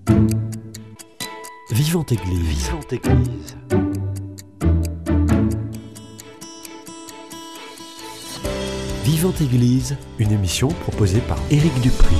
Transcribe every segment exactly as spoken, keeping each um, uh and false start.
Vivante Église. Vivante Église. Vivante Église, une émission proposée par Éric Dupri.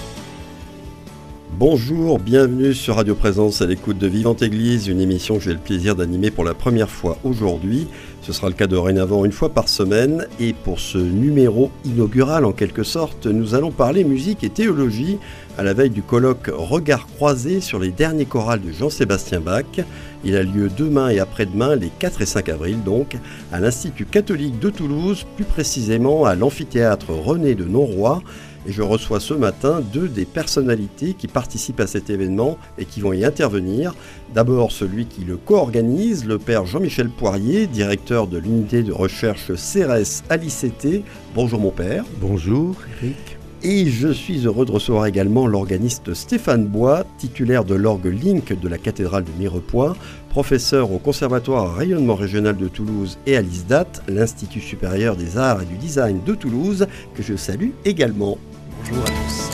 Bonjour, bienvenue sur Radio Présence à l'écoute de Vivante Église, une émission que j'ai le plaisir d'animer pour la première fois aujourd'hui. Ce sera le cas dorénavant une fois par semaine et pour ce numéro inaugural en quelque sorte, nous allons parler musique et théologie à la veille du colloque Regards croisés sur les derniers chorals de Jean-Sébastien Bach. Il a lieu demain et après-demain, les quatre et cinq avril donc, à l'Institut catholique de Toulouse, plus précisément à l'amphithéâtre René de Noroy. Et je reçois ce matin deux des personnalités qui participent à cet événement et qui vont y intervenir. D'abord celui qui le co-organise, le père Jean-Michel Poirier, directeur de l'unité de recherche C E R E S à l'I C T. Bonjour mon père. Bonjour Eric. Et je suis heureux de recevoir également l'organiste Stéphane Bois, titulaire de l'orgue Link de la cathédrale de Mirepoix, professeur au Conservatoire Rayonnement Régional de Toulouse et à l'I S D A T, l'Institut supérieur des arts et du design de Toulouse, que je salue également. Bonjour à tous.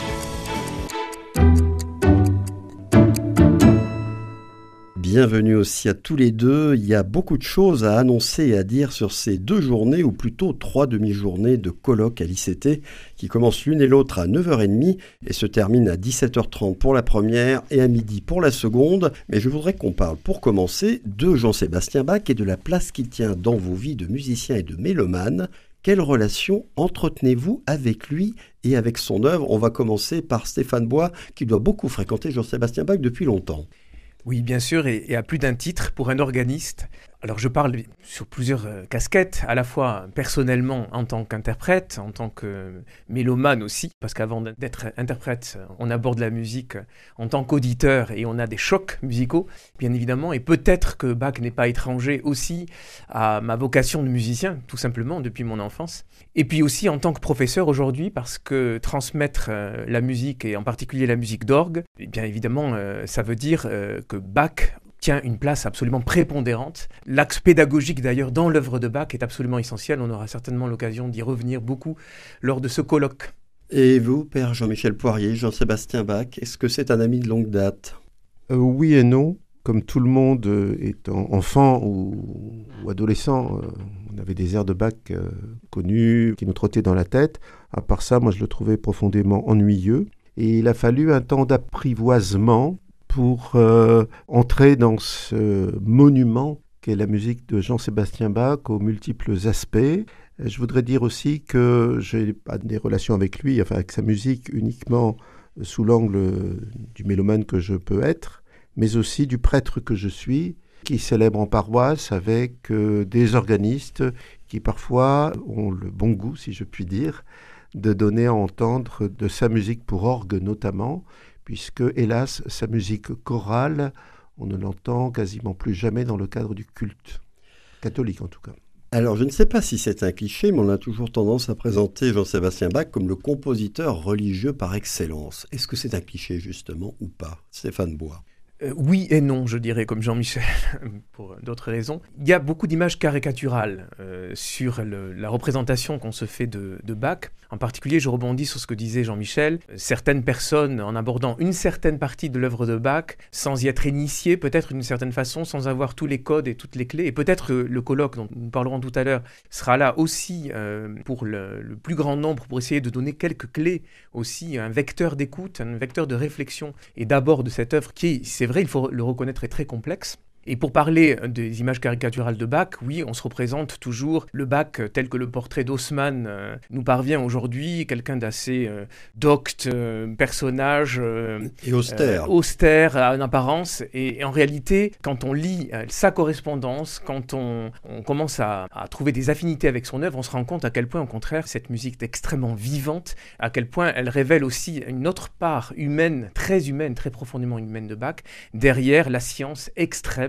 Bienvenue aussi à tous les deux. Il y a beaucoup de choses à annoncer et à dire sur ces deux journées, ou plutôt trois demi-journées de colloque à l'I C T, qui commencent l'une et l'autre à neuf heures trente et se terminent à dix-sept heures trente pour la première et à midi pour la seconde. Mais je voudrais qu'on parle, pour commencer, de Jean-Sébastien Bach et de la place qu'il tient dans vos vies de musiciens et de mélomanes. Quelle relation entretenez-vous avec lui et avec son œuvre ? On va commencer par Stéphane Bois, qui doit beaucoup fréquenter Jean-Sébastien Bach depuis longtemps. Oui, bien sûr, et, et à plus d'un titre pour un organiste. Alors je parle sur plusieurs euh, casquettes, à la fois personnellement en tant qu'interprète, en tant que mélomane aussi, parce qu'avant d'être interprète, on aborde la musique en tant qu'auditeur et on a des chocs musicaux, bien évidemment, et peut-être que Bach n'est pas étranger aussi à ma vocation de musicien, tout simplement, depuis mon enfance. Et puis aussi en tant que professeur aujourd'hui, parce que transmettre euh, la musique, et en particulier la musique d'orgue, eh bien évidemment, euh, ça veut dire euh, que Bach tient une place absolument prépondérante. L'axe pédagogique d'ailleurs dans l'œuvre de Bach est absolument essentiel. On aura certainement l'occasion d'y revenir beaucoup lors de ce colloque. Et vous, père Jean-Michel Poirier, Jean-Sébastien Bach, est-ce que c'est un ami de longue date ? euh, Oui et non. Comme tout le monde euh, étant enfant ou, ou adolescent, euh, on avait des airs de Bach euh, connus qui nous trottaient dans la tête. À part ça, moi je le trouvais profondément ennuyeux. Et il a fallu un temps d'apprivoisement pour euh, entrer dans ce monument qu'est la musique de Jean-Sébastien Bach aux multiples aspects. Je voudrais dire aussi que je n'ai pas des relations avec lui, enfin avec sa musique uniquement sous l'angle du mélomane que je peux être, mais aussi du prêtre que je suis, qui célèbre en paroisse avec euh, des organistes qui parfois ont le bon goût, si je puis dire, de donner à entendre de sa musique pour orgue notamment, puisque, hélas, sa musique chorale, on ne l'entend quasiment plus jamais dans le cadre du culte, catholique en tout cas. Alors, je ne sais pas si c'est un cliché, mais on a toujours tendance à présenter Jean-Sébastien Bach comme le compositeur religieux par excellence. Est-ce que c'est un cliché, justement, ou pas ? Stéphane Bois. Euh, oui et non, je dirais, comme Jean-Michel, pour d'autres raisons. Il y a beaucoup d'images caricaturales euh, sur le, la représentation qu'on se fait de, de Bach. En particulier, je rebondis sur ce que disait Jean-Michel. Certaines personnes, en abordant une certaine partie de l'œuvre de Bach, sans y être initiées, peut-être d'une certaine façon, sans avoir tous les codes et toutes les clés, et peut-être que le colloque dont nous parlerons tout à l'heure sera là aussi euh, pour le, le plus grand nombre, pour essayer de donner quelques clés aussi, un vecteur d'écoute, un vecteur de réflexion, et d'abord de cette œuvre qui, c'est vrai, il faut le reconnaître, est très complexe. Et pour parler des images caricaturales de Bach, oui, on se représente toujours le Bach tel que le portrait d'Haussmann euh, nous parvient aujourd'hui, quelqu'un d'assez euh, docte, euh, personnage euh, et austère. Euh, austère en apparence. Et, et en réalité, quand on lit euh, sa correspondance, quand on, on commence à, à trouver des affinités avec son œuvre, on se rend compte à quel point, au contraire, cette musique est extrêmement vivante, à quel point elle révèle aussi une autre part humaine, très humaine, très profondément humaine de Bach, derrière la science extrême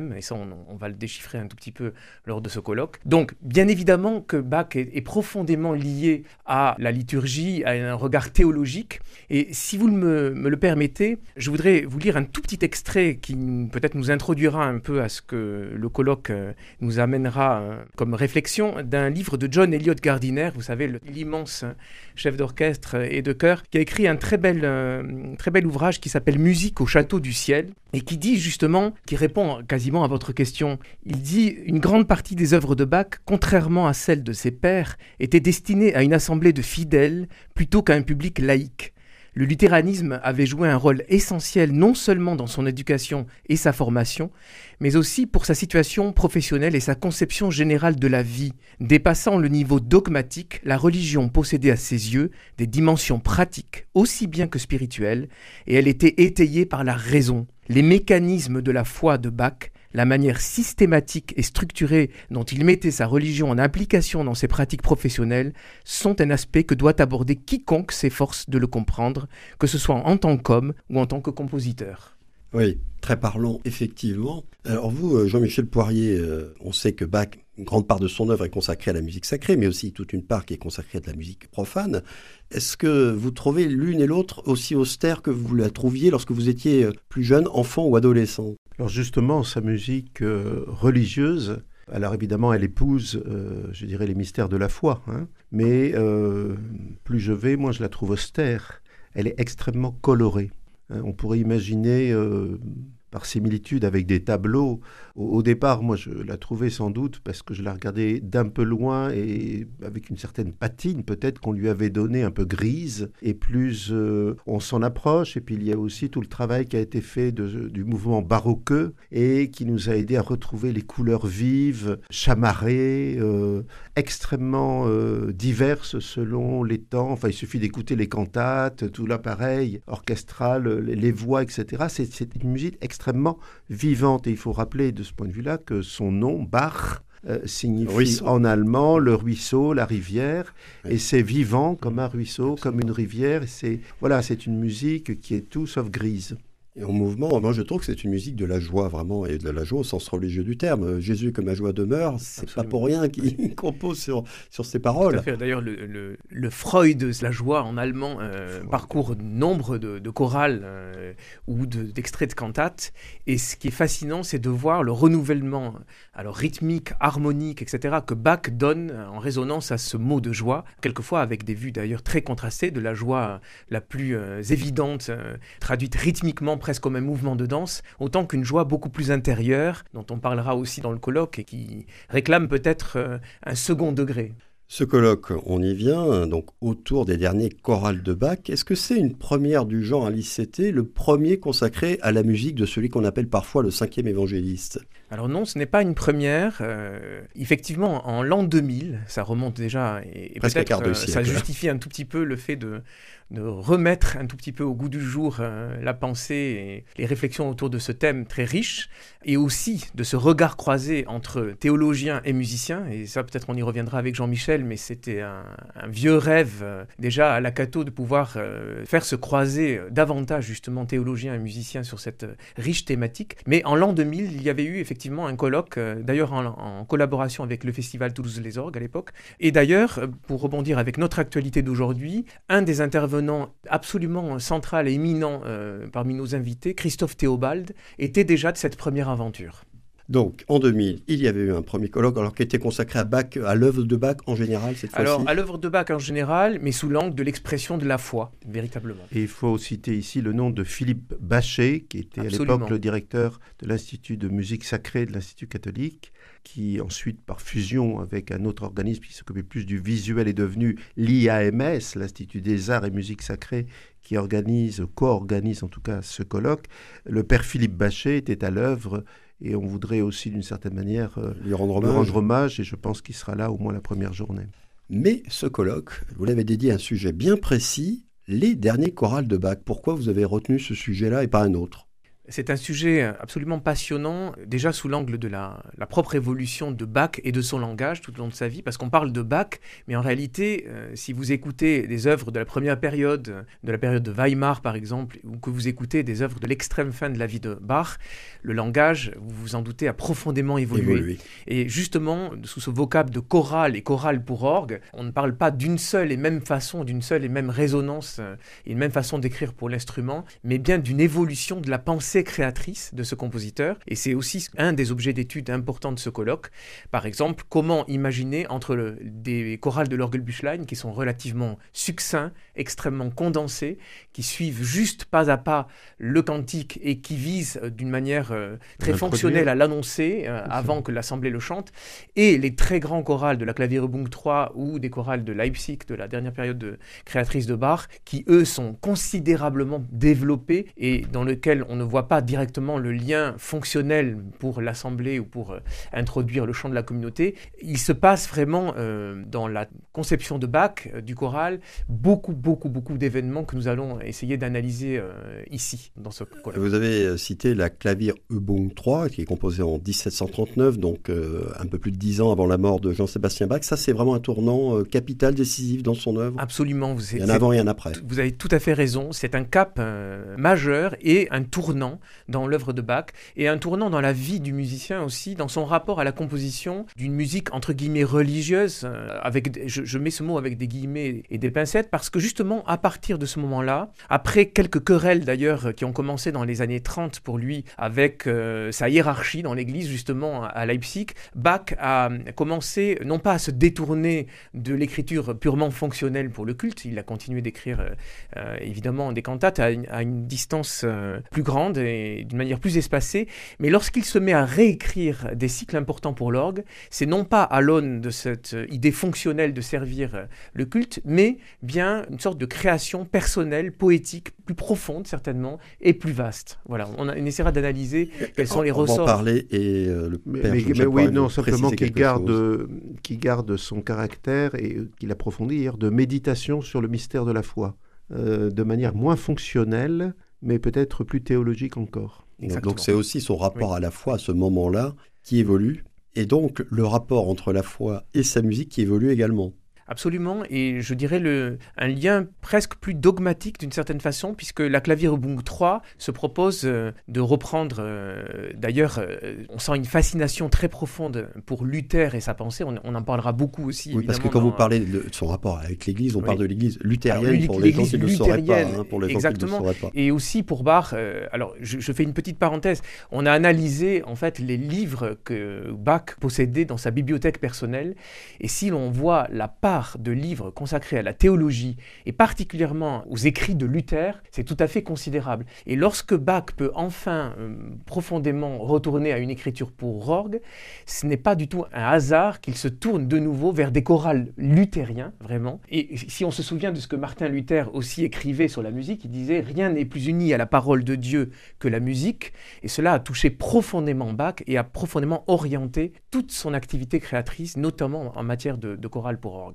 thème, et ça on, on va le déchiffrer un tout petit peu lors de ce colloque. Donc bien évidemment que Bach est, est profondément lié à la liturgie, à un regard théologique, et si vous me, me le permettez, je voudrais vous lire un tout petit extrait qui peut-être nous introduira un peu à ce que le colloque nous amènera comme réflexion d'un livre de John Eliot Gardiner, vous savez, l'immense chef d'orchestre et de chœur, qui a écrit un très bel, euh, très bel ouvrage qui s'appelle « Musique au château du ciel » et qui dit justement, qui répond quasiment à votre question, il dit « Une grande partie des œuvres de Bach, contrairement à celles de ses pairs, étaient destinées à une assemblée de fidèles plutôt qu'à un public laïque. Le luthéranisme avait joué un rôle essentiel non seulement dans son éducation et sa formation, mais aussi pour sa situation professionnelle et sa conception générale de la vie. Dépassant le niveau dogmatique, la religion possédait à ses yeux des dimensions pratiques aussi bien que spirituelles, et elle était étayée par la raison. Les mécanismes de la foi de Bach, la manière systématique et structurée dont il mettait sa religion en application dans ses pratiques professionnelles sont un aspect que doit aborder quiconque s'efforce de le comprendre, que ce soit en tant qu'homme ou en tant que compositeur. Oui, très parlant, effectivement. Alors vous, Jean-Michel Poirier, euh, on sait que Bach, une grande part de son œuvre est consacrée à la musique sacrée, mais aussi toute une part qui est consacrée à de la musique profane. Est-ce que vous trouvez l'une et l'autre aussi austère que vous la trouviez lorsque vous étiez plus jeune, enfant ou adolescent ? Alors justement, sa musique euh, religieuse, alors évidemment, elle épouse, euh, je dirais, les mystères de la foi, hein, mais euh, plus je vais, moins je la trouve austère. Elle est extrêmement colorée. Hein, on pourrait imaginer, euh, par similitude avec des tableaux, au, au départ, moi je la trouvais sans doute parce que je la regardais d'un peu loin et avec une certaine patine peut-être qu'on lui avait donnée un peu grise, et plus euh, on s'en approche, et puis il y a aussi tout le travail qui a été fait de, du mouvement baroqueux et qui nous a aidé à retrouver les couleurs vives, chamarrées, euh, extrêmement euh, diverses selon les temps. Enfin, il suffit d'écouter les cantates, tout l'appareil orchestral, les, les voix, et cetera. C'est, c'est une musique extrêmement vivante, et il faut rappeler de ce point de vue-là que son nom, Bach, euh, signifie ruisseau. En allemand le ruisseau, la rivière, oui. Et c'est vivant comme un ruisseau, comme une rivière. Et c'est, voilà, c'est une musique qui est tout sauf grise. Et en mouvement, moi je trouve que c'est une musique de la joie vraiment, et de la joie au sens religieux du terme. Jésus que ma joie demeure, c'est Absolument. Pas pour rien qu'il compose sur, sur ces paroles. Tout à fait. D'ailleurs, le, le, le Freud, la joie en allemand, euh, parcourt nombre de, de chorales euh, ou de, d'extraits de cantates. Et ce qui est fascinant, c'est de voir le renouvellement alors, rythmique, harmonique, et cetera, que Bach donne en résonance à ce mot de joie, quelquefois avec des vues d'ailleurs très contrastées, de la joie la plus euh, évidente, euh, traduite rythmiquement presque comme un mouvement de danse, autant qu'une joie beaucoup plus intérieure, dont on parlera aussi dans le colloque, et qui réclame peut-être euh, un second degré. Ce colloque, on y vient, donc autour des derniers chorales de Bach. Est-ce que c'est une première du genre à l'I C T, le premier consacré à la musique de celui qu'on appelle parfois le cinquième évangéliste ? Alors non, ce n'est pas une première. Euh, effectivement, en l'an deux mille, ça remonte déjà, et, et presque peut-être un quart de euh, siècle. Ça justifie un tout petit peu le fait de, de remettre un tout petit peu au goût du jour euh, la pensée et les réflexions autour de ce thème très riche, et aussi de ce regard croisé entre théologiens et musiciens. Et ça, peut-être on y reviendra avec Jean-Michel, mais c'était un, un vieux rêve euh, déjà à la Cato de pouvoir euh, faire se croiser davantage justement théologiens et musiciens sur cette euh, riche thématique. Mais en l'an deux mille, il y avait eu effectivement un colloque, euh, d'ailleurs en, en collaboration avec le festival Toulouse-les Orgues à l'époque. Et d'ailleurs, pour rebondir avec notre actualité d'aujourd'hui, un des intervenants absolument central et éminent euh, parmi nos invités, Christophe Théobald, était déjà de cette première aventure. Donc, en deux mille, il y avait eu un premier colloque, alors qui était consacré à Bach, à l'œuvre de Bach en général, cette fois-ci. Alors, à l'œuvre de Bach en général, mais sous l'angle de l'expression de la foi, véritablement. Et il faut citer ici le nom de Philippe Bachet, qui était Absolument. à l'époque le directeur de l'Institut de musique sacrée de l'Institut catholique, qui ensuite, par fusion avec un autre organisme qui s'occupait plus du visuel, est devenu l'I A M S, l'Institut des arts et musique sacrée, qui organise, co-organise en tout cas ce colloque. Le père Philippe Bachet était à l'œuvre, et on voudrait aussi d'une certaine manière euh, lui rendre hommage. rendre hommage, et je pense qu'il sera là au moins la première journée. Mais ce colloque, vous l'avez dédié à un sujet bien précis, les derniers chorales de Bach. Pourquoi vous avez retenu ce sujet-là et pas un autre ? C'est un sujet absolument passionnant, déjà sous l'angle de la, la propre évolution de Bach et de son langage tout au long de sa vie, parce qu'on parle de Bach, mais en réalité, euh, si vous écoutez des œuvres de la première période, de la période de Weimar par exemple, ou que vous écoutez des œuvres de l'extrême fin de la vie de Bach, le langage, vous vous en doutez, a profondément évolué. évolué. Et justement, sous ce vocable de chorale et chorale pour orgue, on ne parle pas d'une seule et même façon, d'une seule et même résonance, euh, et une même façon d'écrire pour l'instrument, mais bien d'une évolution de la pensée créatrice de ce compositeur, et c'est aussi un des objets d'étude importants de ce colloque. Par exemple, comment imaginer entre le, des chorales de l'Orgelbüchlein qui sont relativement succincts, extrêmement condensés, qui suivent juste pas à pas le cantique et qui visent euh, d'une manière euh, très fonctionnelle à l'annoncer euh, avant que l'assemblée le chante, et les très grands chorales de la Klavierbung trois ou des chorales de Leipzig de la dernière période de, créatrice de Bach, qui eux sont considérablement développés et dans lesquels on ne voit pas directement le lien fonctionnel pour l'assemblée ou pour euh, introduire le chant de la communauté. Il se passe vraiment euh, dans la conception de Bach, euh, du choral, beaucoup, beaucoup, beaucoup d'événements que nous allons essayer d'analyser euh, ici, dans ce colloque. Vous avez cité la Klavierübung trois, qui est composée en dix-sept cent trente-neuf, donc euh, un peu plus de dix ans avant la mort de Jean-Sébastien Bach. Ça, c'est vraiment un tournant euh, capital, décisif dans son œuvre. Absolument. Vous, il y en a avant et un après. Vous avez tout à fait raison. C'est un cap euh, majeur et un tournant dans l'œuvre de Bach, et un tournant dans la vie du musicien aussi, dans son rapport à la composition d'une musique entre guillemets religieuse, euh, avec, je, je mets ce mot avec des guillemets et des pincettes, parce que justement à partir de ce moment-là, après quelques querelles d'ailleurs qui ont commencé dans les années trente pour lui, avec euh, sa hiérarchie dans l'église justement à Leipzig, Bach a commencé non pas à se détourner de l'écriture purement fonctionnelle pour le culte, il a continué d'écrire euh, euh, évidemment des cantates à une, à une distance euh, plus grande et d'une manière plus espacée, mais lorsqu'il se met à réécrire des cycles importants pour l'orgue, c'est non pas à l'aune de cette idée fonctionnelle de servir le culte, mais bien une sorte de création personnelle, poétique, plus profonde certainement, et plus vaste. Voilà, on, a, on essaiera d'analyser quels sont les on ressorts. On va en parler, et euh, le mais, père mais, mais oui, non, simplement qu'il garde, chose. qu'il garde son caractère, et qu'il approfondit hier, de méditation sur le mystère de la foi, euh, de manière moins fonctionnelle, mais peut-être plus théologique encore. Exactement. Donc c'est aussi son rapport oui. à la foi à ce moment-là qui évolue, et donc le rapport entre la foi et sa musique qui évolue également. Absolument, et je dirais le, un lien presque plus dogmatique d'une certaine façon, puisque la Klavierübung trois se propose euh, de reprendre, euh, d'ailleurs, euh, on sent une fascination très profonde pour Luther et sa pensée, on, on en parlera beaucoup aussi. Oui, parce que quand dans, vous parlez de son rapport avec l'Église, on oui. parle de l'Église luthérienne alors, pour les gens qui ne le sauraient pas. Hein, pour les exactement, gens qui ne le sauraient pas. Et aussi pour Bach, euh, alors je, je fais une petite parenthèse, on a analysé en fait les livres que Bach possédait dans sa bibliothèque personnelle, et si l'on voit la part de livres consacrés à la théologie et particulièrement aux écrits de Luther, c'est tout à fait considérable. Et lorsque Bach peut enfin euh, profondément retourner à une écriture pour orgue, ce n'est pas du tout un hasard qu'il se tourne de nouveau vers des chorales luthériens, vraiment. Et si on se souvient de ce que Martin Luther aussi écrivait sur la musique, il disait « Rien n'est plus uni à la parole de Dieu que la musique », et cela a touché profondément Bach et a profondément orienté toute son activité créatrice, notamment en matière de, de chorale pour orgue.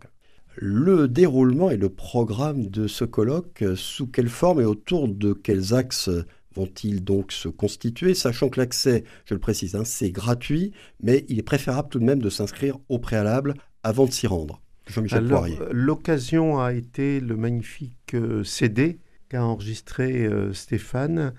Le déroulement et le programme de ce colloque, sous quelle forme et autour de quels axes vont-ils donc se constituer, sachant que l'accès, je le précise, hein, c'est gratuit, mais il est préférable tout de même de s'inscrire au préalable avant de s'y rendre. Jean-Michel Alors, Poirier. L'occasion a été le magnifique euh, C D qu'a enregistré euh, Stéphane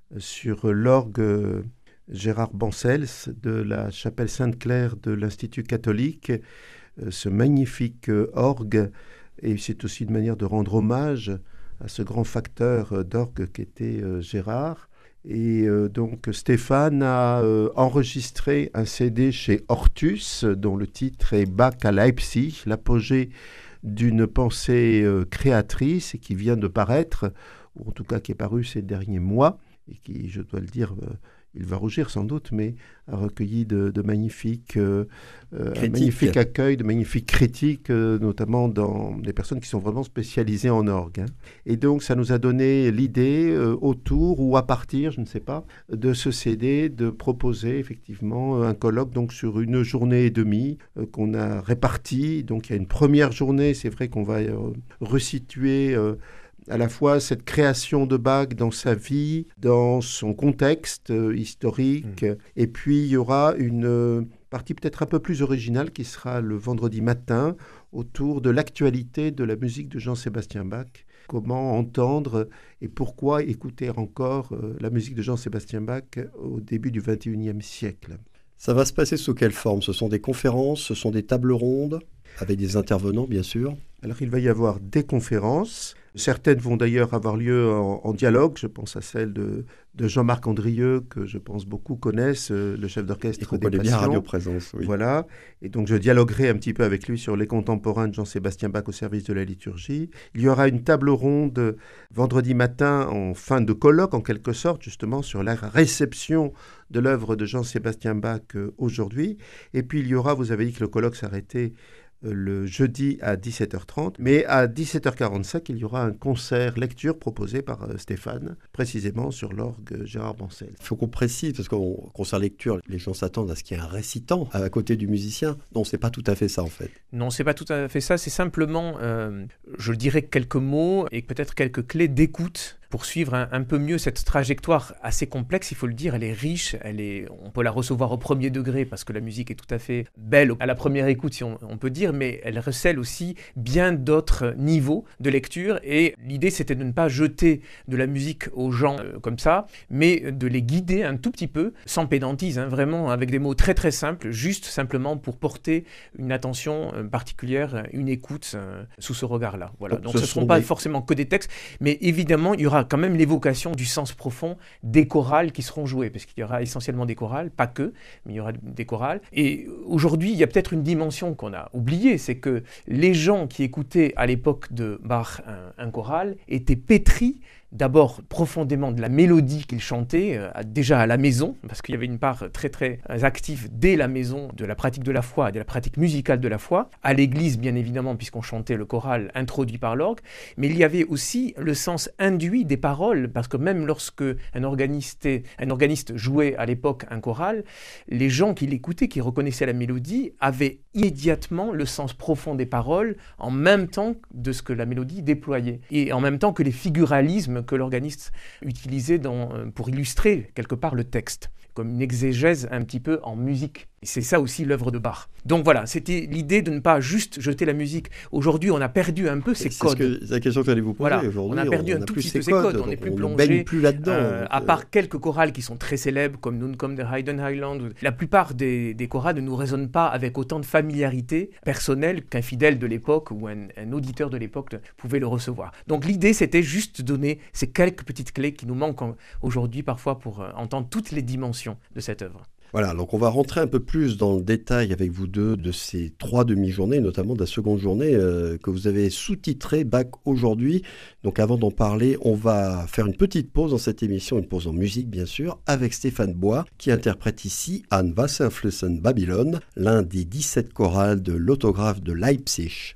sur l'orgue euh, Gérard Bancels de la chapelle Sainte-Claire de l'Institut catholique, euh, ce magnifique euh, orgue, et c'est aussi une manière de rendre hommage à ce grand facteur euh, d'orgue qu'était euh, Gérard. Et euh, donc Stéphane a euh, enregistré un C D chez Ortus, dont le titre est Bach à Leipzig, l'apogée d'une pensée euh, créatrice, et qui vient de paraître, ou en tout cas qui est paru ces derniers mois, et qui, je dois le dire, euh, il va rougir sans doute, mais a recueilli de, de magnifiques, euh, un magnifique accueil, de magnifiques critiques, euh, notamment dans des personnes qui sont vraiment spécialisées en orgue. Hein. Et donc, ça nous a donné l'idée, euh, autour ou à partir, je ne sais pas, de ce C D, de proposer effectivement un colloque donc, sur une journée et demie euh, qu'on a réparti. Donc, il y a une première journée, c'est vrai qu'on va euh, resituer... Euh, à la fois cette création de Bach dans sa vie, dans son contexte euh, historique, mmh. et puis il y aura une euh, partie peut-être un peu plus originale qui sera le vendredi matin autour de l'actualité de la musique de Jean-Sébastien Bach. Comment entendre et pourquoi écouter encore euh, la musique de Jean-Sébastien Bach au début du vingt et unième siècle. Ça va se passer sous quelle forme? Ce sont des conférences, ce sont des tables rondes, avec des intervenants bien sûr? Alors il va y avoir des conférences. Certaines vont d'ailleurs avoir lieu en, en dialogue. Je pense à celle de, de Jean-Marc Andrieux, que je pense beaucoup connaissent, euh, le chef d'orchestre et qu'on des connaît Passions. bien Radio Présence, oui. Voilà. Et donc je dialoguerai un petit peu avec lui sur les contemporains de Jean-Sébastien Bach au service de la liturgie. Il y aura une table ronde vendredi matin en fin de colloque, en quelque sorte, justement sur la réception de l'œuvre de Jean-Sébastien Bach euh, aujourd'hui. Et puis il y aura, vous avez dit que le colloque s'arrêtait le jeudi à dix-sept heures trente, mais à dix-sept heures quarante-cinq, il y aura un concert lecture proposé par euh, Stéphane, précisément sur l'orgue Gérard Bancel. Il faut qu'on précise, parce qu'au concert lecture, les gens s'attendent à ce qu'il y ait un récitant à côté du musicien. Non, c'est pas tout à fait ça en fait. Non, c'est pas tout à fait ça, c'est simplement, euh, je dirais quelques mots et peut-être quelques clés d'écoute pour suivre un, un peu mieux cette trajectoire assez complexe, il faut le dire, elle est riche, elle est, on peut la recevoir au premier degré parce que la musique est tout à fait belle à la première écoute, si on, on peut dire, mais elle recèle aussi bien d'autres niveaux de lecture et l'idée c'était de ne pas jeter de la musique aux gens euh, comme ça, mais de les guider un tout petit peu, sans pédantise, hein, vraiment avec des mots très très simples, juste simplement pour porter une attention euh, particulière, une écoute euh, sous ce regard-là. Voilà. Donc ce ne seront des... pas forcément que des textes, mais évidemment il y aura quand même l'évocation du sens profond des chorales qui seront jouées, parce qu'il y aura essentiellement des chorales, pas que, mais il y aura des chorales. Et aujourd'hui, il y a peut-être une dimension qu'on a oubliée, c'est que les gens qui écoutaient à l'époque de Bach un, un choral étaient pétris d'abord profondément de la mélodie qu'il chantait, euh, déjà à la maison, parce qu'il y avait une part très très active dès la maison de la pratique de la foi, de la pratique musicale de la foi, à l'église bien évidemment, puisqu'on chantait le choral introduit par l'orgue, mais il y avait aussi le sens induit des paroles, parce que même lorsque un organiste, un organiste jouait à l'époque un choral, les gens qui l'écoutaient, qui reconnaissaient la mélodie, avaient immédiatement le sens profond des paroles, en même temps de ce que la mélodie déployait, et en même temps que les figuralismes que l'organiste utilisait dans, pour illustrer quelque part le texte, comme une exégèse un petit peu en musique. Et c'est ça aussi l'œuvre de Bach. Donc voilà, c'était l'idée de ne pas juste jeter la musique. Aujourd'hui, on a perdu un peu ces c'est codes. Ce que, c'est la question que j'allais vous poser. Voilà, aujourd'hui, on a perdu on un a tout plus petit peu ces codes, codes. On n'est plus on plongé. ne baigne plus là-dedans. Euh, donc, à euh... part quelques chorales qui sont très célèbres, comme Nun kommt der Heiden Heiland. La plupart des, des chorales ne nous résonnent pas avec autant de familiarité personnelle qu'un fidèle de l'époque ou un, un auditeur de l'époque pouvait le recevoir. Donc l'idée, c'était juste donner ces quelques petites clés qui nous manquent en, aujourd'hui parfois pour euh, entendre toutes les dimensions de cette œuvre. Voilà, donc on va rentrer un peu plus dans le détail avec vous deux de ces trois demi-journées, notamment de la seconde journée euh, que vous avez sous-titrée Bach aujourd'hui. Donc avant d'en parler, on va faire une petite pause dans cette émission, une pause en musique bien sûr, avec Stéphane Bois qui interprète ici An Wasserflüssen Babylon, l'un des dix-sept chorales de l'autographe de Leipzig.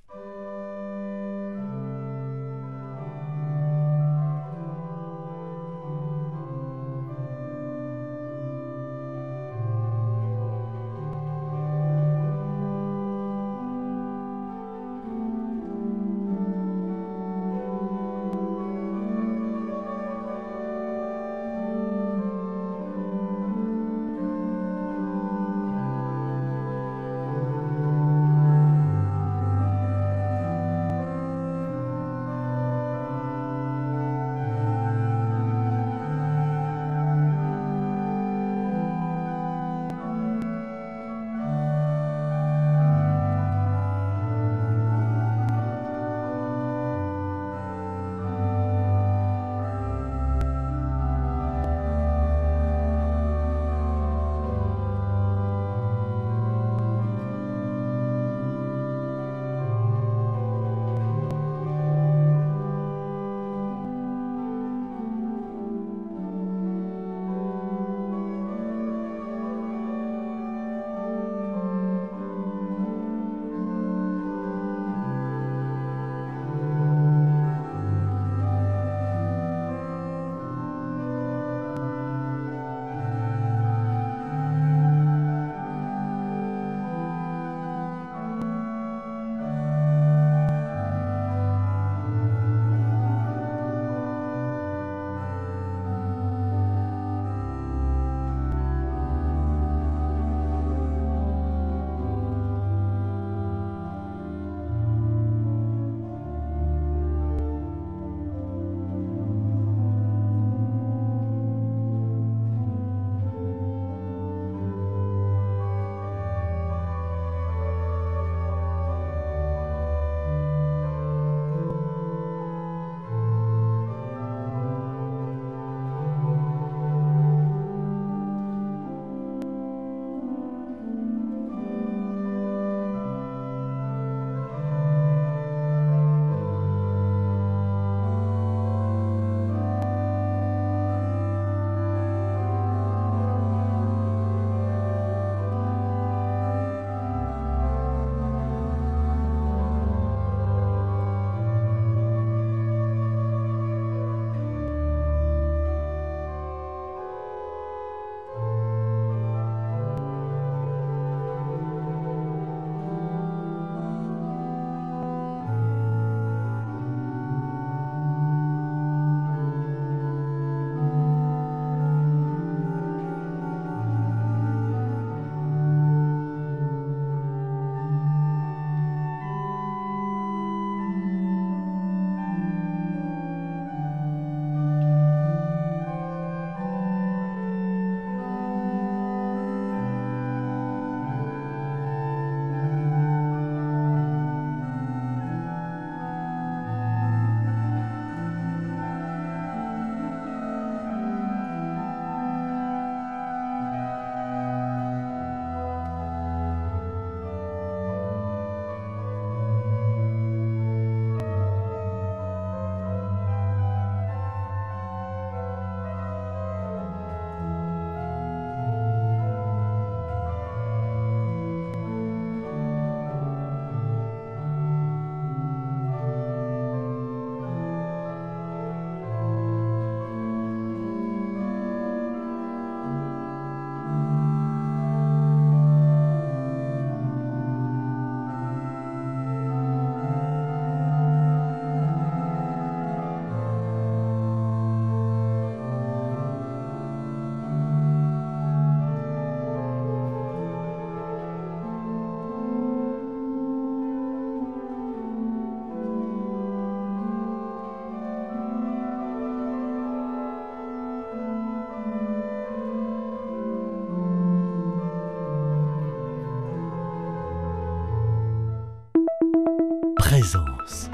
présence.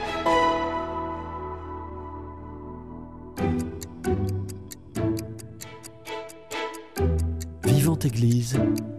Vivante Église,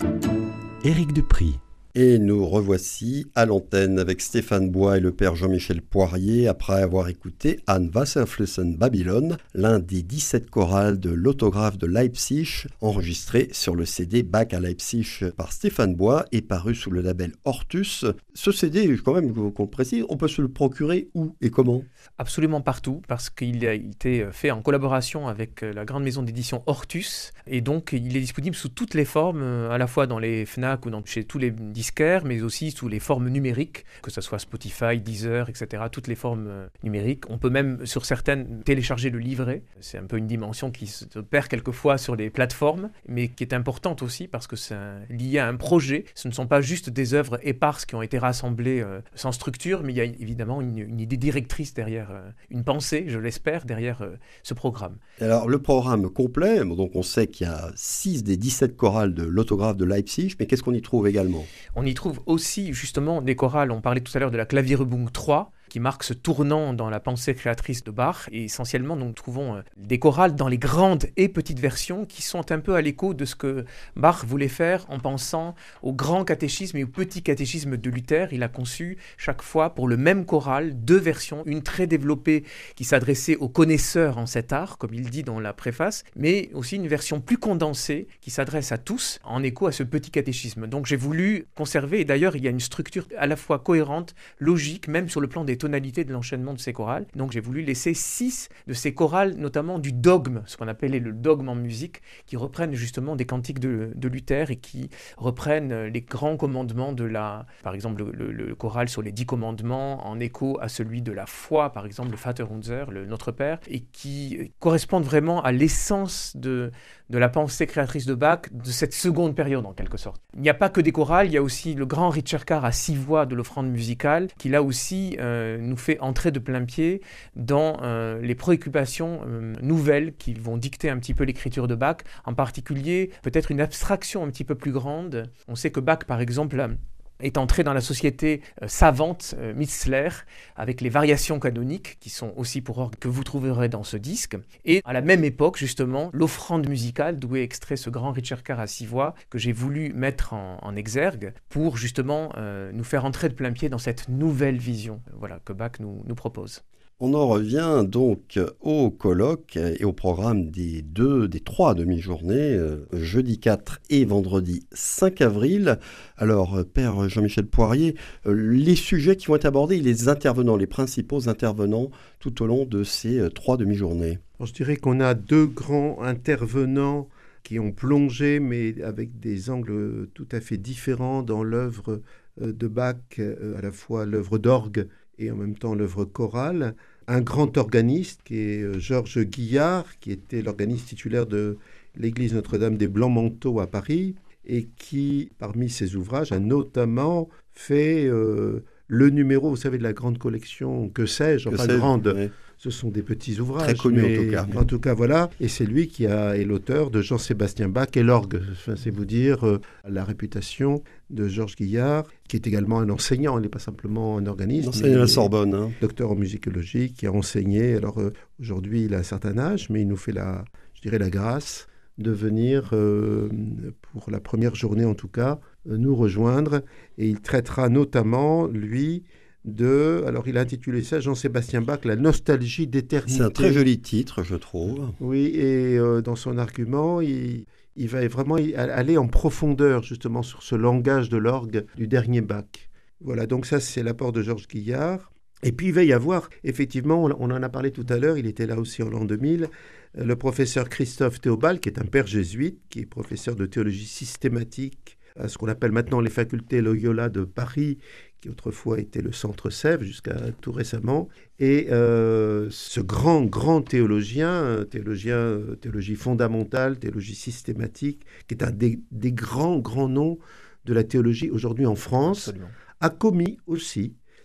Éric Duprie. Et nous revoici à l'antenne avec Stéphane Bois et le père Jean-Michel Poirier après avoir écouté An Wasserflüssen Babylon, l'un des dix-sept chorales de l'autographe de Leipzig, enregistré sur le C D Bach à Leipzig par Stéphane Bois et paru sous le label Hortus. Ce C D, quand même qu'on le précise, on peut se le procurer où et comment ? Absolument partout, parce qu'il a été fait en collaboration avec la grande maison d'édition Hortus, et donc il est disponible sous toutes les formes, à la fois dans les Fnac ou dans, chez tous les disquaires, mais aussi sous les formes numériques, que ce soit Spotify, Deezer, et cetera, toutes les formes numériques. On peut même, sur certaines, télécharger le livret. C'est un peu une dimension qui se perd quelquefois sur les plateformes, mais qui est importante aussi, parce que c'est un, lié à un projet. Ce ne sont pas juste des œuvres éparses qui ont été rassemblées euh, sans structure, mais il y a évidemment une, une idée directrice derrière, euh, une pensée, je l'espère, derrière euh, ce programme. Alors, le programme complet, donc on sait qu'il y a six des dix-sept chorales de l'autographe de Leipzig, mais qu'est-ce qu'on y trouve également ? On y trouve aussi justement des chorales, on parlait tout à l'heure de la Klavierebung trois, qui marque ce tournant dans la pensée créatrice de Bach. Et essentiellement, nous trouvons euh, des chorales dans les grandes et petites versions qui sont un peu à l'écho de ce que Bach voulait faire en pensant au grand catéchisme et au petit catéchisme de Luther. Il a conçu chaque fois pour le même choral deux versions, une très développée qui s'adressait aux connaisseurs en cet art, comme il dit dans la préface, mais aussi une version plus condensée qui s'adresse à tous en écho à ce petit catéchisme. Donc j'ai voulu conserver, et d'ailleurs il y a une structure à la fois cohérente, logique, même sur le plan des tonalité de l'enchaînement de ces chorales. Donc j'ai voulu laisser six de ces chorales, notamment du dogme, ce qu'on appelait le dogme en musique, qui reprennent justement des cantiques de, de Luther et qui reprennent les grands commandements de la... Par exemple, le, le, le choral sur les dix commandements, en écho à celui de la foi, par exemple, le Vaterunser, le Notre Père, et qui correspondent vraiment à l'essence de, de la pensée créatrice de Bach, de cette seconde période en quelque sorte. Il n'y a pas que des chorales, il y a aussi le grand Ricercar à six voix de l'offrande musicale, qui là aussi euh, nous fait entrer de plein pied dans euh, les préoccupations euh, nouvelles qui vont dicter un petit peu l'écriture de Bach, en particulier peut-être une abstraction un petit peu plus grande. On sait que Bach, par exemple, est entré dans la société euh, savante euh, Mitzler, avec les variations canoniques, qui sont aussi pour orgue, que vous trouverez dans ce disque. Et à la même époque, justement, l'offrande musicale, d'où est extrait ce grand Ricercar à six voix, que j'ai voulu mettre en, en exergue, pour justement euh, nous faire entrer de plein pied dans cette nouvelle vision euh, voilà, que Bach nous, nous propose. On en revient donc au colloque et au programme des deux, des trois demi-journées, euh, jeudi quatre et vendredi cinq avril. Alors, père Jean-Michel Poirier, euh, les sujets qui vont être abordés, les intervenants, les principaux intervenants tout au long de ces euh, trois demi-journées. Alors, je dirais qu'on a deux grands intervenants qui ont plongé, mais avec des angles tout à fait différents dans l'œuvre de Bach, euh, à la fois l'œuvre d'orgue et en même temps l'œuvre chorale. Un grand organiste qui est Georges Guillard, qui était l'organiste titulaire de l'église Notre-Dame des Blancs-Manteaux à Paris, et qui, parmi ses ouvrages, a notamment fait euh, le numéro, vous savez, de la grande collection Que sais-je, enfin que grande, oui. Ce sont des petits ouvrages. Très connus mais, en tout cas. En tout cas, voilà. Et c'est lui qui a, est l'auteur de Jean-Sébastien Bach et l'orgue. Enfin, c'est vous dire euh, la réputation de Georges Guillard, qui est également un enseignant. Il n'est pas simplement un organiste. Enseignant à la Sorbonne. Hein. Docteur en musicologie, qui a enseigné. Alors euh, aujourd'hui, il a un certain âge, mais il nous fait la, je dirais, la grâce de venir, euh, pour la première journée en tout cas, euh, nous rejoindre. Et il traitera notamment, lui, de... Alors, il a intitulé ça Jean-Sébastien Bach, la nostalgie d'éternité. C'est un très joli titre, je trouve. Oui, et euh, dans son argument, il, il va vraiment aller en profondeur, justement, sur ce langage de l'orgue du dernier Bach. Voilà, donc ça, c'est l'apport de Georges Guillard. Et puis, il va y avoir, effectivement, on en a parlé tout à l'heure, il était là aussi en l'an deux mille, le professeur Christophe Théobald, qui est un père jésuite, qui est professeur de théologie systématique à ce qu'on appelle maintenant les facultés Loyola de Paris, qui autrefois était le Centre Sèvres jusqu'à tout récemment. Et euh, ce grand, grand théologien, théologien, théologie fondamentale, théologie systématique, qui est un des, des grands, grands noms de la théologie aujourd'hui en France, absolument, a commis aussi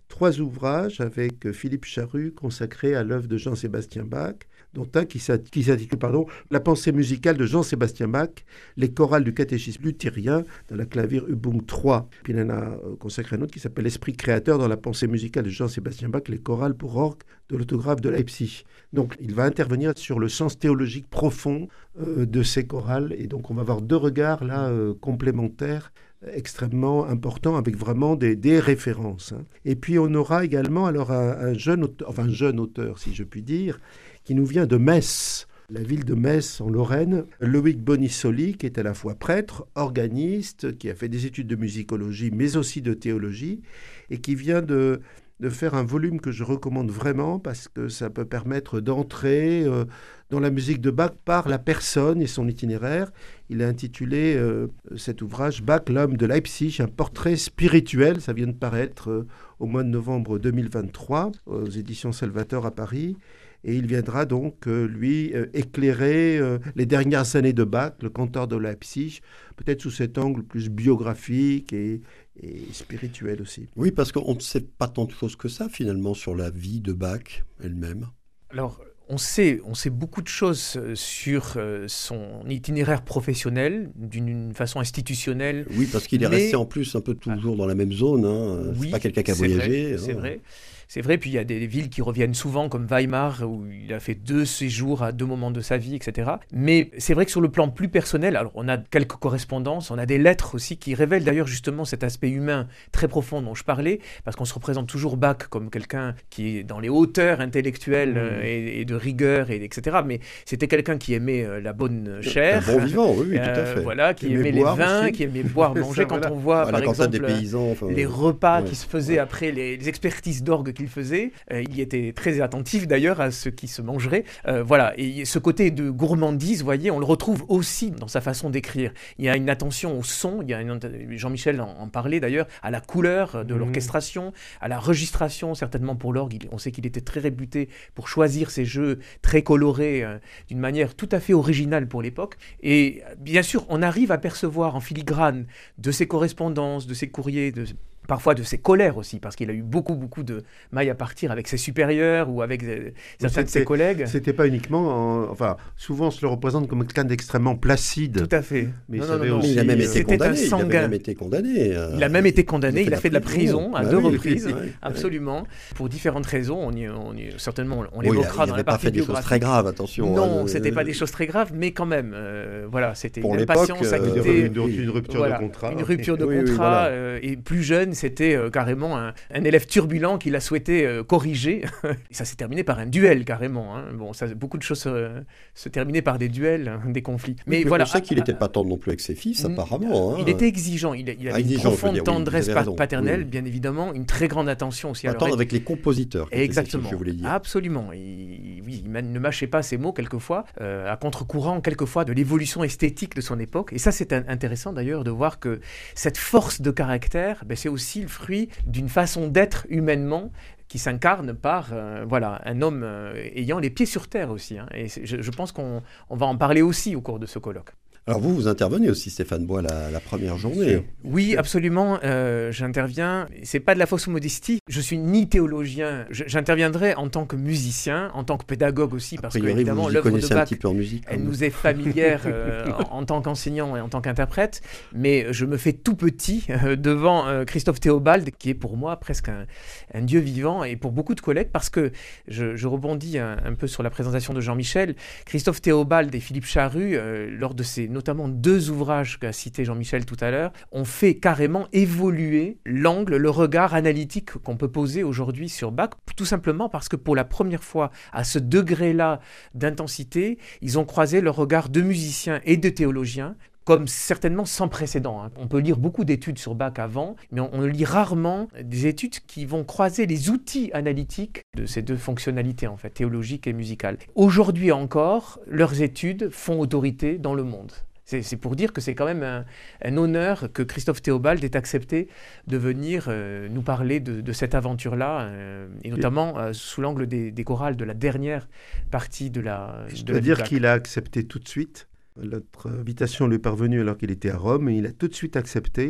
trois ouvrages avec Philippe Charrue consacrés à l'œuvre de Jean-Sébastien Bach, dont un qui s'intitule pardon, « La pensée musicale de Jean-Sébastien Bach, les chorales du catéchisme luthérien dans la clavier Übung trois ». Puis il en a consacré un autre qui s'appelle « L'esprit créateur dans la pensée musicale de Jean-Sébastien Bach, les chorales pour orgue de l'autographe de Leipzig ». Donc il va intervenir sur le sens théologique profond euh, de ces chorales. Et donc on va avoir deux regards là euh, complémentaires extrêmement important avec vraiment des, des références. Hein. Et puis on aura également alors un, un jeune auteur, enfin un jeune auteur si je puis dire, qui nous vient de Metz, la ville de Metz en Lorraine, Loïc Bonissoli, qui est à la fois prêtre, organiste, qui a fait des études de musicologie mais aussi de théologie et qui vient de, de faire un volume que je recommande vraiment parce que ça peut permettre d'entrer euh, dans la musique de Bach par la personne et son itinéraire. Il a intitulé euh, cet ouvrage « Bach, l'homme de Leipzig, un portrait spirituel ». Ça vient de paraître euh, au mois de novembre deux mille vingt-trois aux éditions Salvator à Paris. Et il viendra donc, euh, lui, euh, éclairer euh, les dernières années de Bach, le cantor de Leipzig, peut-être sous cet angle plus biographique et, et spirituel aussi. Oui, parce qu'on ne sait pas tant de choses que ça, finalement, sur la vie de Bach elle-même. Alors, on sait, on sait beaucoup de choses sur euh, son itinéraire professionnel, d'une façon institutionnelle. Oui, parce qu'il est mais... resté en plus un peu toujours ah. dans la même zone. Hein. Oui, c'est pas quelqu'un qui a voyagé. Vrai, hein. C'est vrai. C'est vrai, puis il y a des villes qui reviennent souvent, comme Weimar, où il a fait deux séjours à deux moments de sa vie, et cetera. Mais c'est vrai que sur le plan plus personnel, alors on a quelques correspondances, on a des lettres aussi qui révèlent d'ailleurs justement cet aspect humain très profond dont je parlais, parce qu'on se représente toujours Bach comme quelqu'un qui est dans les hauteurs intellectuelles mmh. euh, et, et de rigueur, et, etc. Mais c'était quelqu'un qui aimait euh, la bonne chair. Un bon vivant, oui, oui, euh, tout à fait. Voilà, qui aimait, aimait les vins, aussi. Qui aimait boire, manger. Quand voilà. on voit, voilà, par exemple, des paysans, enfin, les repas ouais. qui se faisaient ouais. après, les, les expertises d'orgue qu'il faisait, euh, il y était très attentif d'ailleurs à ce qui se mangerait. Euh, voilà, et ce côté de gourmandise, vous voyez, on le retrouve aussi dans sa façon d'écrire. Il y a une attention au son, il y a une, Jean-Michel en, en parlait d'ailleurs, à la couleur de mmh. l'orchestration, à la registration, certainement pour l'orgue. On sait qu'il était très réputé pour choisir ses jeux très colorés euh, d'une manière tout à fait originale pour l'époque. Et bien sûr, on arrive à percevoir en filigrane de ses correspondances, de ses courriers, de parfois de ses colères aussi, parce qu'il a eu beaucoup, beaucoup de mailles à partir avec ses supérieurs ou avec euh, certains de ses collègues. C'était pas uniquement... En... Enfin, souvent, on se le représente comme quelqu'un d'extrêmement placide. Tout à fait. Mais non, ça non, non, aussi... Il a même été C'était condamné. un sanguin. Il a même été condamné. Euh... Il a même été condamné. Il a fait, il a fait de la prison, prison à bah deux oui, reprises. Oui, absolument. Oui. Pour différentes raisons. On y, on y, certainement, on l'évoquera oui, dans la partie biographique. Il n'avait pas fait des choses très graves, attention. Non, hein, c'était euh... pas des choses très graves, mais quand même, euh, voilà, c'était pour une impatience à quitter. Une, une rupture voilà, de contrat. Une rupture de oui, contrat. Oui, voilà. euh, et plus jeune, c'était euh, carrément un, un élève turbulent qu'il a souhaité euh, corriger. Et ça s'est terminé par un duel, carrément. Hein. Bon, ça, beaucoup de choses euh, se terminaient par des duels, hein, des conflits. Mais, mais voilà. On sait qu'il n'était pas tendre non plus avec ses fils, apparemment. Hein. Il était exigeant. Il, il avait ah, exigeant, une profonde dire, tendresse oui, paternelle, oui. bien évidemment, une très grande attention aussi. Attendre avec les compositeurs. Exactement. Je voulais dire. Absolument. Il, oui, il ne mâchait pas ses mots quelquefois, euh, à contre-courant quelquefois de l'évolution esthétique de son époque. Et ça, c'est un, intéressant d'ailleurs de voir que cette force de caractère, ben, c'est aussi le fruit d'une façon d'être humainement qui s'incarne par euh, voilà, un homme euh, ayant les pieds sur terre aussi. Hein. Et je, je pense qu'on on va en parler aussi au cours de ce colloque. Alors vous, vous intervenez aussi, Stéphane Bois, la, la première journée. Oui, absolument, euh, j'interviens. C'est pas de la fausse modestie. Je suis ni théologien. Je, j'interviendrai en tant que musicien, en tant que pédagogue aussi, parce que évidemment l'œuvre de Bach, un musique, elle nous est familière euh, en, en tant qu'enseignant et en tant qu'interprète. Mais je me fais tout petit euh, devant euh, Christophe Théobald, qui est pour moi presque un, un dieu vivant, et pour beaucoup de collègues, parce que je, je rebondis un, un peu sur la présentation de Jean-Michel. Christophe Théobald et Philippe Charrue, euh, lors de ces notamment deux ouvrages qu'a cité Jean-Michel tout à l'heure, ont fait carrément évoluer l'angle, le regard analytique qu'on peut poser aujourd'hui sur Bach, tout simplement parce que pour la première fois, à ce degré-là d'intensité, ils ont croisé le regard de musiciens et de théologiens, comme certainement sans précédent. Hein. On peut lire beaucoup d'études sur Bach avant, mais on, on lit rarement des études qui vont croiser les outils analytiques de ces deux fonctionnalités, en fait, théologiques et musicales. Aujourd'hui encore, leurs études font autorité dans le monde. C'est, c'est pour dire que c'est quand même un, un honneur que Christophe Théobald ait accepté de venir euh, nous parler de, de cette aventure-là, euh, et notamment euh, sous l'angle des, des chorales de la dernière partie de la... Je de dois la dire Bach. qu'il a accepté tout de suite. Notre invitation lui est parvenue alors qu'il était à Rome, et il a tout de suite accepté,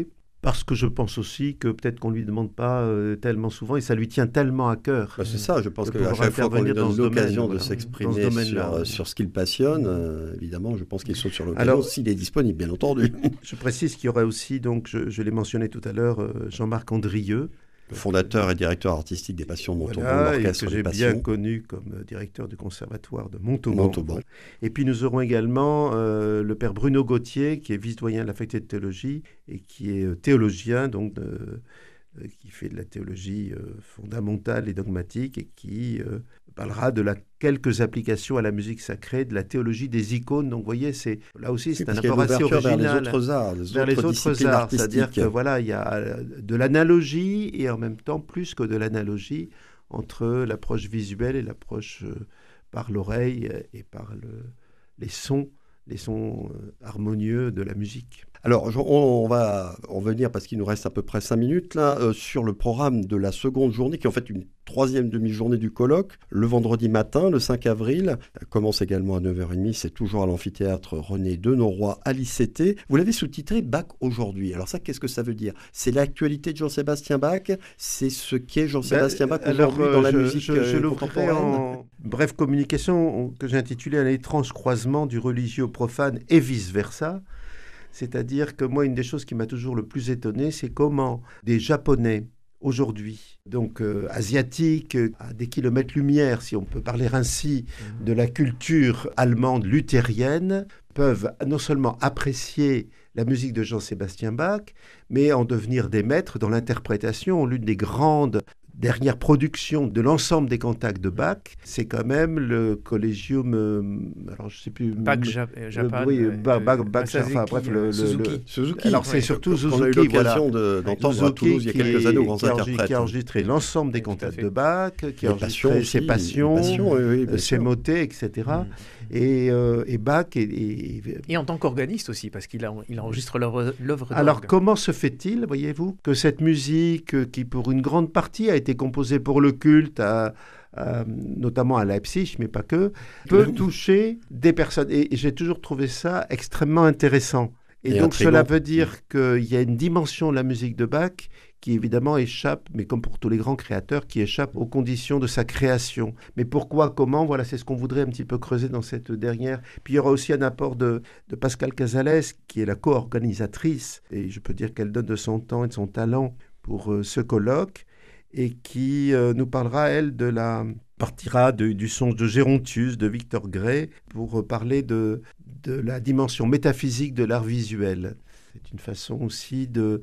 Parce que je pense aussi que peut-être qu'on ne lui demande pas euh, tellement souvent et ça lui tient tellement à cœur. Bah, c'est ça, je pense de qu'à pouvoir chaque fois qu'on lui intervenir dans donne ce l'occasion domaine, de voilà, s'exprimer dans ce domaine-là, sur, oui. sur ce qu'il passionne, euh, évidemment, je pense qu'il saute sur l'occasion Alors, s'il est disponible, bien entendu. Je précise qu'il y aurait aussi, donc, je, je l'ai mentionné tout à l'heure, euh, Jean-Marc Andrieux, Le fondateur et directeur artistique des Passions de Montauban, voilà, et l'Orchestre que des j'ai Passions. bien connu comme euh, directeur du conservatoire de Montauban. Montauban. Voilà. Et puis nous aurons également euh, le père Bruno Gauthier, qui est vice-doyen de la faculté de théologie et qui est euh, théologien, donc de, euh, qui fait de la théologie euh, fondamentale et dogmatique et qui euh, parlera de la, quelques applications à la musique sacrée, de la théologie des icônes. Donc vous voyez, c'est, là aussi c'est Oui, un parce qu'il y a apport une assez ouverture original. vers les autres arts, les vers autres les autres disciplines arts, artistiques. c'est-à-dire que voilà, il y a de l'analogie et en même temps plus que de l'analogie entre l'approche visuelle et l'approche euh, par l'oreille et par le, les sons, les sons euh, harmonieux de la musique. Alors, je- on, on va en venir, parce qu'il nous reste à peu près cinq minutes, là, euh, sur le programme de la seconde journée, qui est en fait une troisième demi-journée du colloque, le vendredi matin, le cinq avril, euh, commence également à neuf heures trente, c'est toujours à l'amphithéâtre René Denauroy à l'I C T. Vous l'avez sous-titré « Bach aujourd'hui ». Alors ça, qu'est-ce que ça veut dire? C'est l'actualité de Jean-Sébastien Bach? C'est ce qu'est Jean-Sébastien Bach Ben, alors, aujourd'hui dans la je, musique je, je euh, l'ouvrirai contemporaine? en brève communication on- que j'ai intitulée « Un étrange croisement du religieux au profane et vice-versa ». C'est-à-dire que moi, une des choses qui m'a toujours le plus étonné, c'est comment des Japonais, aujourd'hui, donc euh, asiatiques, euh, à des kilomètres-lumière, si on peut parler ainsi, de la culture allemande luthérienne, peuvent non seulement apprécier la musique de Jean-Sébastien Bach, mais en devenir des maîtres dans l'interprétation. L'une des grandes dernières productions de l'ensemble des cantates de Bach, c'est quand même le Collegium, euh, alors je sais plus... Bach le- Jap- euh, Japan. oui, euh, Bach, Bach, euh, Bach, Masazaki, enfin, bref, le- le- Suzuki. le- Suzuki. Alors c'est Oui, surtout qu'on a eu Suzuki, l'occasion voilà. de- d'entendre à Suzuki Toulouse il y a qui quelques est- années aux grands qui a enregistré- interprètes. qui a enregistré l'ensemble des Oui, tout à cantates fait. de Bach, qui a Les passions enregistré aussi, ses les passions, passions, oui, oui, bien euh, ses sûr. motets, et cetera. Mm. Et, euh, et Bach est, est- Et en tant qu'organiste aussi, parce qu'il a- il enregistre l'œuvre l'œuvre Alors, d'orgue. comment se fait-il, voyez-vous, que cette musique, euh, qui pour une grande partie a été composée pour le culte, à- à- notamment à Leipzig, mais pas que, peut toucher des personnes. Et, et j'ai toujours trouvé ça extrêmement intéressant. Et, Et donc, intriguant. cela veut dire qu'il y a une dimension de la musique de Bach qui, évidemment, échappe, mais comme pour tous les grands créateurs, qui échappe aux conditions de sa création. Mais pourquoi, comment, voilà, c'est ce qu'on voudrait un petit peu creuser dans cette dernière. Puis il y aura aussi un apport de, de Pascal Casales, qui est la co-organisatrice, et je peux dire qu'elle donne de son temps et de son talent pour euh, ce colloque, et qui euh, nous parlera, elle, de la partira de- du songe de Gérontius, de Victor Gray, pour euh, parler de, de la dimension métaphysique de l'art visuel. C'est une façon aussi de,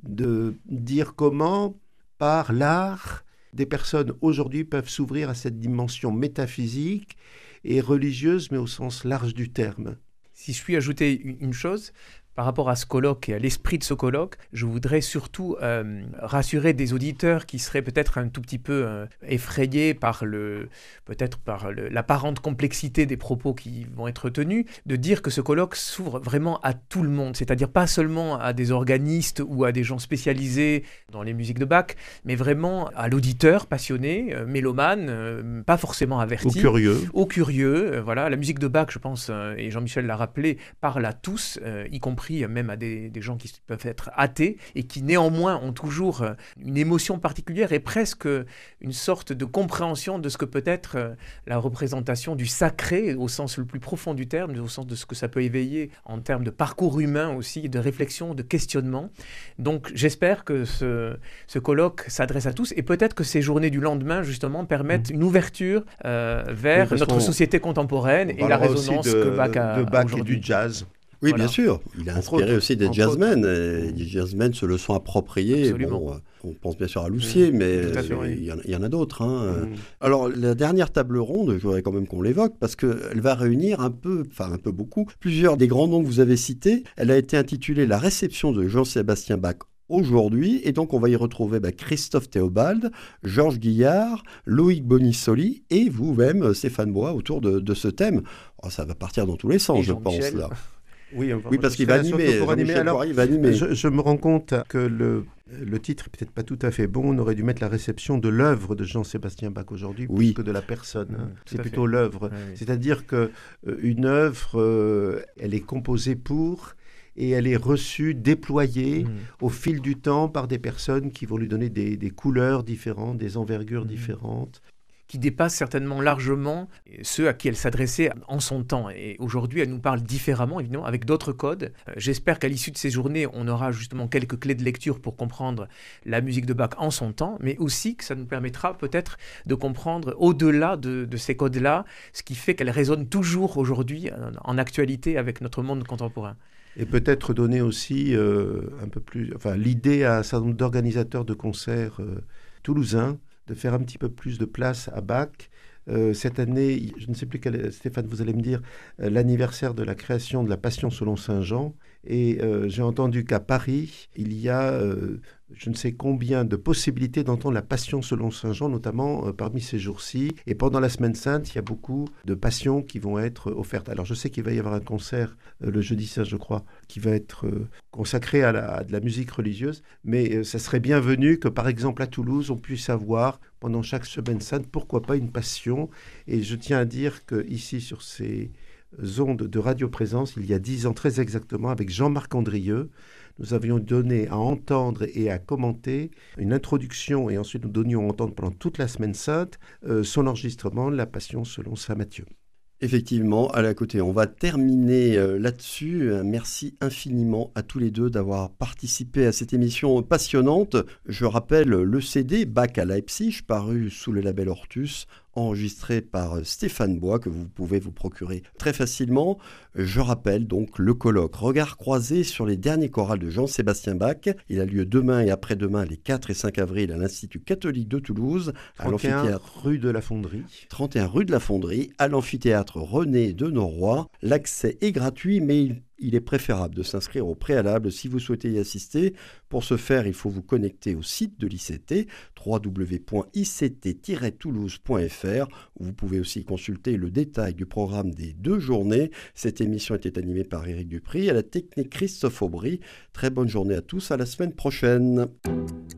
de dire comment, par l'art, des personnes aujourd'hui peuvent s'ouvrir à cette dimension métaphysique et religieuse, mais au sens large du terme. Si je puis ajouter une une chose, par rapport à ce colloque et à l'esprit de ce colloque, je voudrais surtout euh, rassurer des auditeurs qui seraient peut-être un tout petit peu euh, effrayés par le, peut-être par le- l'apparente complexité des propos qui vont être tenus, de dire que ce colloque s'ouvre vraiment à tout le monde, c'est-à-dire pas seulement à des organistes ou à des gens spécialisés dans les musiques de Bach, mais vraiment à l'auditeur passionné, euh, mélomane, euh, pas forcément averti. Ou curieux. Aux curieux, euh, voilà, la musique de Bach, je pense, euh, et Jean-Michel l'a rappelé, parle à tous, euh, y compris euh, même à des, des gens qui peuvent être athées et qui néanmoins ont toujours euh, une émotion particulière et presque euh, une sorte de compréhension de ce que peut être euh, la représentation du sacré au sens le plus profond du terme, au sens de ce que ça peut éveiller en termes de parcours humain aussi, de réflexion, de questionnement. Donc j'espère que ce, ce colloque s'adresse à tous et peut-être que ces journées du lendemain justement permettent une ouverture euh, vers Oui, parce notre qu'on- société contemporaine On et la parlera aussi résonance de, que Bach a de Bach et aujourd'hui. du jazz. Oui, Voilà. bien sûr. Il a Entre inspiré autres. aussi des Entre jazzmen. et des jazzmen se le sont appropriés. Absolument. Bon, euh, on pense bien sûr à Loussier, Mmh, mais tout à fait, euh, oui. il y en, il y en a d'autres. hein. Mm. Alors, la dernière table ronde, je voudrais quand même qu'on l'évoque, parce qu'elle va réunir un peu, enfin un peu beaucoup, plusieurs des grands noms que vous avez cités. Elle a été intitulée « La réception de Jean-Sébastien Bach » aujourd'hui, et donc on va y retrouver bah, Christophe Théobald, Georges Guillard, Loïc Bonissoli et vous-même, Stéphane Bois, autour de, de ce thème. Oh, ça va partir dans tous les sens, Et je pense. Jean-Michel. Là. Oui, enfin, Oui, moi, parce je qu'il serai va là surtout animer. pour animer. Jean-Michel Alors, Poirier va animer. Je, je me rends compte que le, le titre est peut-être pas tout à fait bon. On aurait dû mettre la réception de l'œuvre de Jean-Sébastien Bach aujourd'hui, Oui. plus que de la personne. Mmh, hein. tout C'est à plutôt l'œuvre. Ouais, oui. C'est-à-dire que euh, une œuvre, euh, elle est composée pour, et elle est reçue, déployée Mmh. au fil du temps par des personnes qui vont lui donner des, des couleurs différentes, des envergures Mmh. différentes. Qui dépasse certainement largement ceux à qui elle s'adressait en son temps. Et aujourd'hui, elle nous parle différemment, évidemment, avec d'autres codes. Euh, j'espère qu'à l'issue de ces journées, on aura justement quelques clés de lecture pour comprendre la musique de Bach en son temps, mais aussi que ça nous permettra peut-être de comprendre au-delà de, de ces codes-là, ce qui fait qu'elle résonne toujours aujourd'hui en, en actualité avec notre monde contemporain. Et peut-être donner aussi euh, un peu plus, enfin, l'idée à un certain nombre d'organisateurs de concerts euh, toulousains de faire un petit peu plus de place à Bach. Euh, cette année, je ne sais plus quel, Stéphane, vous allez me dire, euh, l'anniversaire de la création de la Passion selon Saint Jean. Et euh, j'ai entendu qu'à Paris, il y a euh, je ne sais combien de possibilités d'entendre la Passion selon Saint Jean, notamment euh, parmi ces jours-ci. Et pendant la Semaine Sainte, il y a beaucoup de passions qui vont être offertes. Alors je sais qu'il va y avoir un concert euh, le jeudi saint, je crois, qui va être euh, consacré à, la, à de la musique religieuse. Mais euh, ça serait bienvenu que, par exemple, à Toulouse, on puisse avoir pendant chaque Semaine Sainte, pourquoi pas une passion. Et je tiens à dire qu'ici, sur ces ondes de radioprésence, il y a dix ans très exactement, avec Jean-Marc Andrieux, nous avions donné à entendre et à commenter une introduction, et ensuite nous donnions à entendre pendant toute la Semaine Sainte euh, son enregistrement de la Passion selon saint Matthieu. Effectivement, à la côté, on va terminer euh, là-dessus. Merci infiniment à tous les deux d'avoir participé à cette émission passionnante. Je rappelle le C D Bach à Leipzig, paru sous le label Hortus, enregistré par Stéphane Bois, que vous pouvez vous procurer très facilement. Je rappelle donc le colloque Regards croisés sur les derniers chorales de Jean-Sébastien Bach. Il a lieu demain et après-demain, les quatre et cinq avril, à l'Institut catholique de Toulouse, à trente et un l'amphithéâtre rue de la Fonderie. trente et un rue de la Fonderie, à l'amphithéâtre René de Noroy. L'accès est gratuit, mais il Il est préférable de s'inscrire au préalable si vous souhaitez y assister. Pour ce faire, il faut vous connecter au site de l'I C T, w w w point i c t tiret toulouse point f r, où vous pouvez aussi consulter le détail du programme des deux journées. Cette émission était animée par Éric Dupry, à la technique Christophe Aubry. Très bonne journée à tous, à la semaine prochaine.